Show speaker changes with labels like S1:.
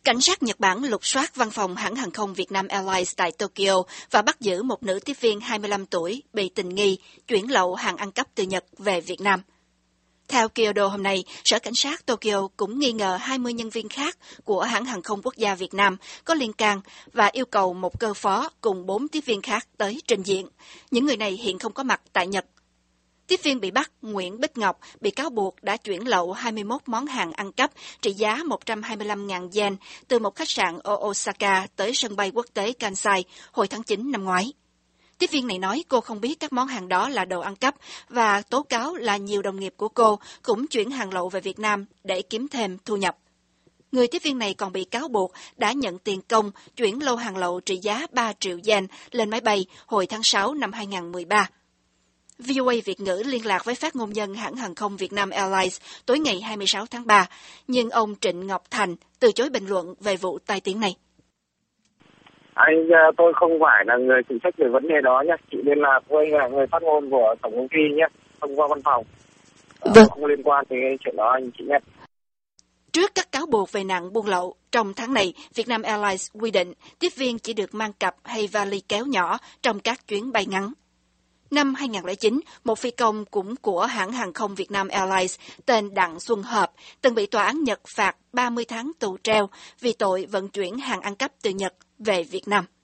S1: Cảnh sát Nhật Bản lục soát văn phòng hãng hàng không Việt Nam Airlines tại Tokyo và bắt giữ một nữ tiếp viên 25 tuổi bị tình nghi chuyển lậu hàng ăn cắp từ Nhật về Việt Nam. Theo Kyodo hôm nay, Sở Cảnh sát Tokyo cũng nghi ngờ 20 nhân viên khác của hãng hàng không quốc gia Việt Nam có liên can và yêu cầu một cơ phó cùng 4 tiếp viên khác tới trình diện. Những người này hiện không có mặt tại Nhật. Tiếp viên bị bắt, Nguyễn Bích Ngọc, bị cáo buộc đã chuyển lậu 21 món hàng ăn cắp trị giá 125.000 yen từ một khách sạn ở Osaka tới sân bay quốc tế Kansai hồi tháng 9 năm ngoái. Tiếp viên này nói cô không biết các món hàng đó là đồ ăn cắp và tố cáo là nhiều đồng nghiệp của cô cũng chuyển hàng lậu về Việt Nam để kiếm thêm thu nhập. Người tiếp viên này còn bị cáo buộc đã nhận tiền công chuyển lô hàng lậu trị giá 3 triệu yen lên máy bay hồi tháng 6 năm 2013. VOA Việt ngữ liên lạc với phát ngôn nhân hãng hàng không Việt Nam Airlines tối ngày 26 tháng 3, nhưng ông Trịnh Ngọc Thành từ chối bình luận về vụ tai tiếng này.
S2: Tôi không phải là người phụ trách về vấn đề đó nhé, chị liên lạc với người phát ngôn của tổng công ty nhé, thông qua văn phòng.
S1: Vâng.
S2: Không liên quan tới chuyện đó anh chị nhé.
S1: Trước các cáo buộc về nạn buôn lậu, trong tháng này, Việt Nam Airlines quy định tiếp viên chỉ được mang cặp hay vali kéo nhỏ trong các chuyến bay ngắn. Năm 2009, một phi công cũng của hãng hàng không Việt Nam Airlines tên Đặng Xuân Hợp từng bị tòa án Nhật phạt 30 tháng tù treo vì tội vận chuyển hàng ăn cắp từ Nhật về Việt Nam.